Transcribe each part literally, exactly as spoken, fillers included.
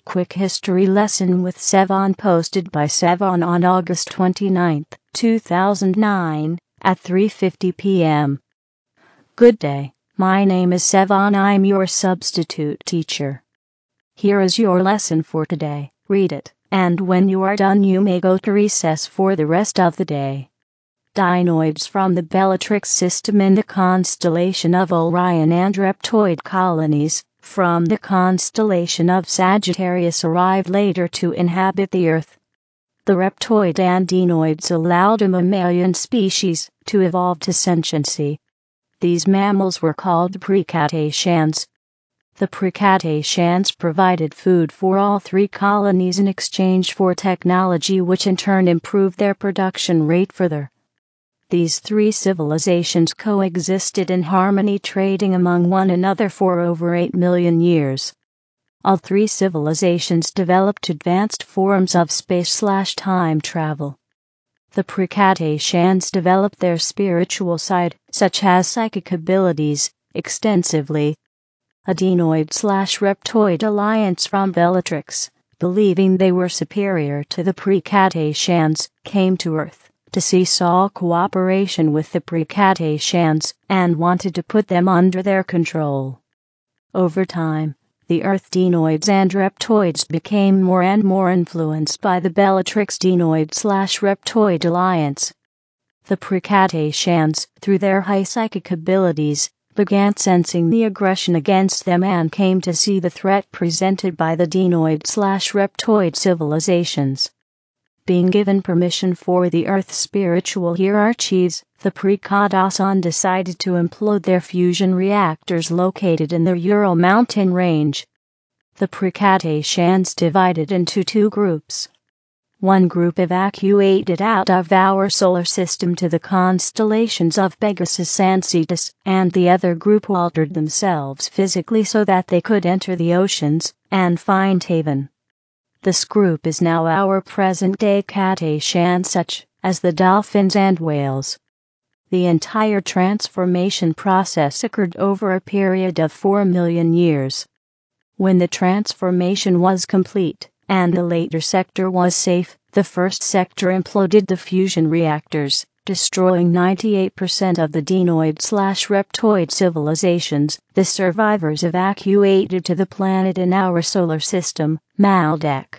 Quick History Lesson with Sevon, posted by Sevon on August twenty-ninth, two thousand nine, at three fifty p m Good day, my name is Sevon. I'm your substitute teacher. Here is your lesson for today. Read it, and when you are done you may go to recess for the rest of the day. Dinoids from the Bellatrix system in the constellation of Orion and reptoid colonies from the constellation of Sagittarius arrived later to inhabit the Earth. The reptoid and dinoids allowed a mammalian species to evolve to sentiency. These mammals were called the Precataceans. The Precataceans provided food for all three colonies in exchange for technology, which in turn improved their production rate further. These three civilizations coexisted in harmony, trading among one another for over eight million years. All three civilizations developed advanced forms of space-slash-time travel. The Precataceans developed their spiritual side, such as psychic abilities, extensively. A dinoid-slash-reptoid alliance from Bellatrix, believing they were superior to the Precataceans, came to Earth to seesaw cooperation with the Precataceans and wanted to put them under their control. Over time, the Earth dinoids and reptoids became more and more influenced by the Bellatrix dinoid-slash-reptoid alliance. The Precataceans, through their high psychic abilities, began sensing the aggression against them and came to see the threat presented by the dinoid-slash-reptoid civilizations. Being given permission for the Earth's spiritual hierarchies, the Precataceans decided to implode their fusion reactors located in the Ural mountain range. The Precataceans divided into two groups. One group evacuated out of our solar system to the constellations of Pegasus and Cetus, and the other group altered themselves physically so that they could enter the oceans and find haven. This group is now our present-day Cetaceans, such as the dolphins and whales. The entire transformation process occurred over a period of four million years. When the transformation was complete, and the later sector was safe, the first sector imploded the fusion reactors, destroying ninety-eight percent of the dinoid-slash-reptoid civilizations. The survivors evacuated to the planet in our solar system, Maldek.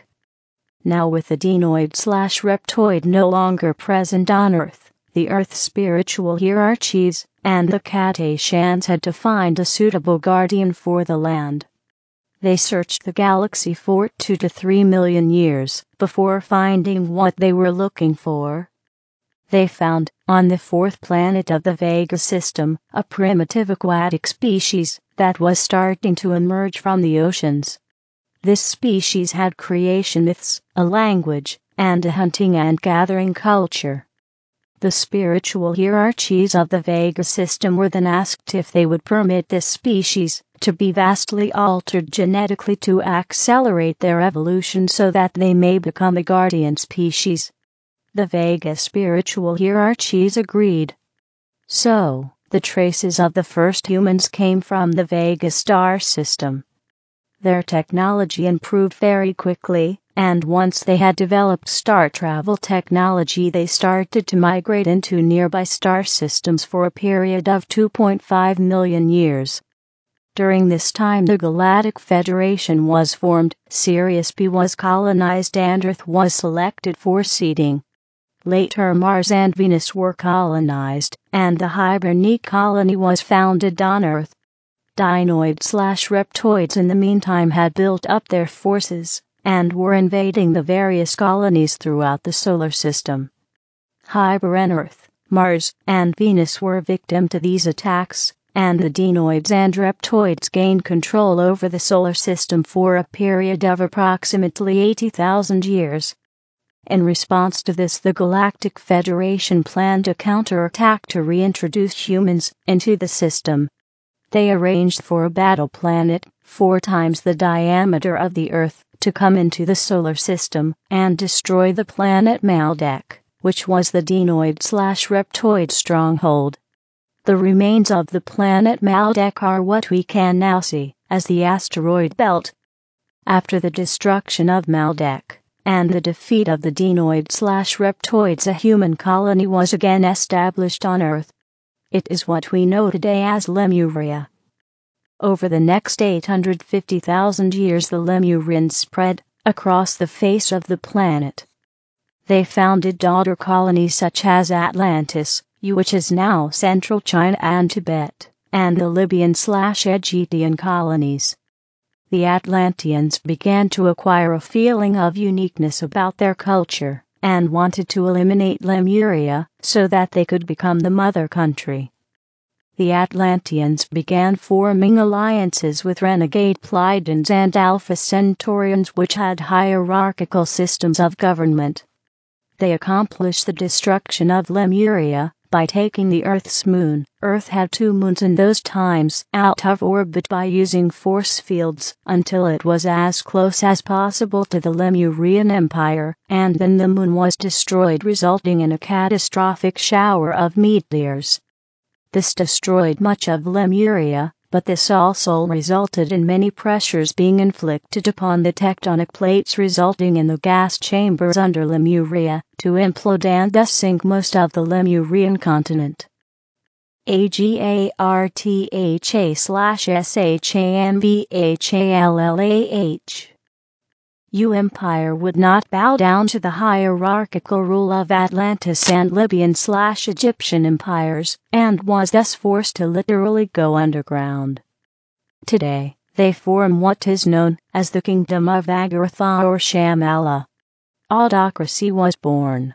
Now with the dinoid-slash-reptoid no longer present on Earth, the Earth's spiritual hierarchies and the Cetaceans had to find a suitable guardian for the land. They searched the galaxy for two to three million years before finding what they were looking for. They found, on the fourth planet of the Vega system, a primitive aquatic species that was starting to emerge from the oceans. This species had creation myths, a language, and a hunting and gathering culture. The spiritual hierarchies of the Vega system were then asked if they would permit this species to be vastly altered genetically to accelerate their evolution so that they may become a guardian species. The Vega spiritual hierarchies agreed. So, the traces of the first humans came from the Vega star system. Their technology improved very quickly, and once they had developed star travel technology, they started to migrate into nearby star systems for a period of two point five million years. During this time the Galactic Federation was formed, Sirius B was colonized and Earth was selected for seeding. Later Mars and Venus were colonized, and the Hibernian colony was founded on Earth. Dinoid-slash-reptoids in the meantime had built up their forces, and were invading the various colonies throughout the solar system. Hibernian Earth, Mars, and Venus were victim to these attacks, and the dinoids and reptoids gained control over the solar system for a period of approximately eighty thousand years. In response to this, the Galactic Federation planned a counterattack to reintroduce humans into the system. They arranged for a battle planet, four times the diameter of the Earth, to come into the solar system and destroy the planet Maldek, which was the dinoid-slash-reptoid stronghold. The remains of the planet Maldek are what we can now see as the asteroid belt. After the destruction of Maldek and the defeat of the Dinoid/Reptoids, a human colony was again established on Earth. It is what we know today as Lemuria. Over the next eight hundred fifty thousand years, the Lemurians spread across the face of the planet. They founded daughter colonies such as Atlantis, which is now central China and Tibet, and the Libyan/Egyptian colonies. The Atlanteans began to acquire a feeling of uniqueness about their culture and wanted to eliminate Lemuria so that they could become the mother country. The Atlanteans began forming alliances with renegade Pleiadians and Alpha Centaurians, which had hierarchical systems of government. They accomplished the destruction of Lemuria by taking the Earth's moon — Earth had two moons in those times — out of orbit by using force fields until it was as close as possible to the Lemurian Empire, and then the moon was destroyed, resulting in a catastrophic shower of meteors. This destroyed much of Lemuria, but this also resulted in many pressures being inflicted upon the tectonic plates, resulting in the gas chambers under Lemuria to implode and thus sink most of the Lemurian continent. Agartha slash Shambhallah. U Empire would not bow down to the hierarchical rule of Atlantis and Libyan/Egyptian empires, and was thus forced to literally go underground. Today, they form what is known as the Kingdom of Agartha or Shambhallah. Autocracy was born.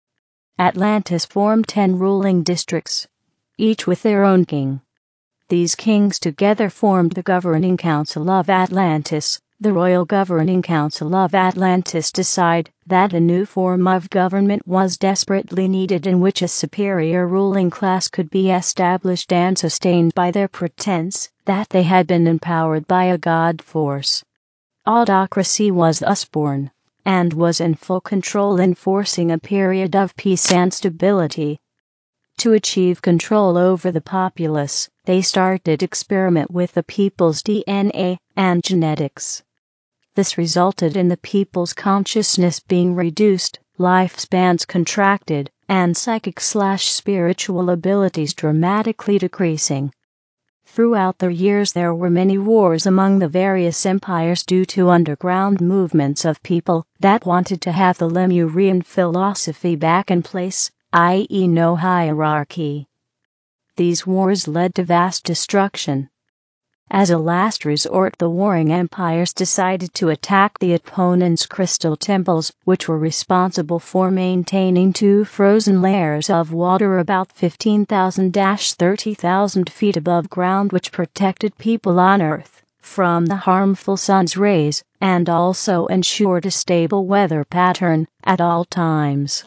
Atlantis formed ten ruling districts, each with their own king. These kings together formed the Governing Council of Atlantis. The Royal Governing Council of Atlantis decided that a new form of government was desperately needed in which a superior ruling class could be established and sustained by their pretense that they had been empowered by a god force. Autocracy was thus born, and was in full control, enforcing a period of peace and stability. To achieve control over the populace, they started experiment with the people's D N A and genetics. This resulted in the people's consciousness being reduced, lifespans contracted, and psychic/spiritual abilities dramatically decreasing. Throughout the years there were many wars among the various empires due to underground movements of people that wanted to have the Lemurian philosophy back in place, that is no hierarchy. These wars led to vast destruction. As a last resort, the warring empires decided to attack the opponents' crystal temples, which were responsible for maintaining two frozen layers of water about fifteen thousand to thirty thousand feet above ground, which protected people on Earth from the harmful sun's rays, and also ensured a stable weather pattern at all times.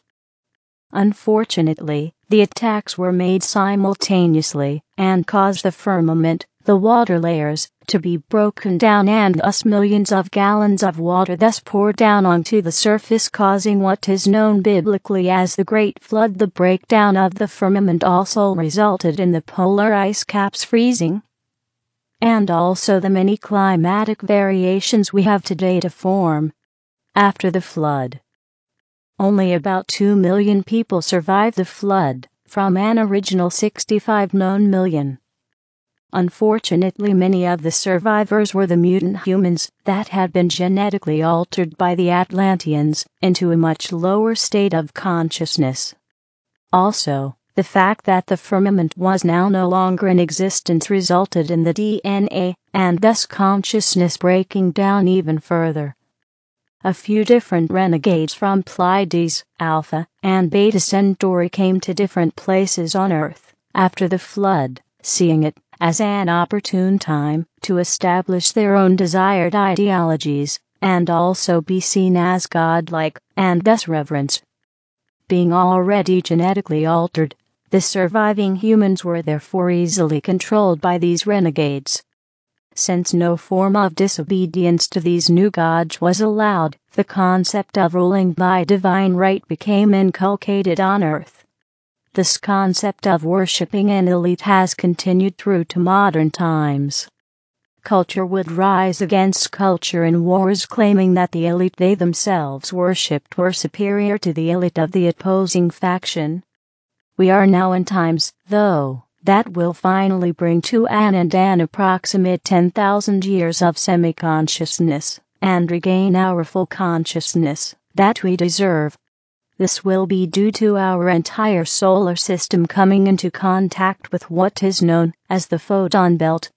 Unfortunately, the attacks were made simultaneously and caused the firmament, the water layers, to be broken down, and thus millions of gallons of water thus poured down onto the surface, causing what is known biblically as the Great Flood. The breakdown of the firmament also resulted in the polar ice caps freezing, and also the many climatic variations we have today to form. After the flood, only about two million people survived the flood, from an original sixty-five known million. Unfortunately, many of the survivors were the mutant humans that had been genetically altered by the Atlanteans into a much lower state of consciousness. Also, the fact that the firmament was now no longer in existence resulted in the D N A and thus consciousness breaking down even further. A few different renegades from Pleiades, Alpha, and Beta Centauri came to different places on Earth after the flood, seeing it as an opportune time to establish their own desired ideologies, and also be seen as godlike, and thus reverenced. Being already genetically altered, the surviving humans were therefore easily controlled by these renegades. Since no form of disobedience to these new gods was allowed, the concept of ruling by divine right became inculcated on Earth. This concept of worshipping an elite has continued through to modern times. culture would rise against culture in wars, claiming that the elite they themselves worshipped were superior to the elite of the opposing faction. We are now in times, though, that will finally bring to an end an approximate ten thousand years of semi-consciousness, and regain our full consciousness that we deserve. This will be due to our entire solar system coming into contact with what is known as the photon belt,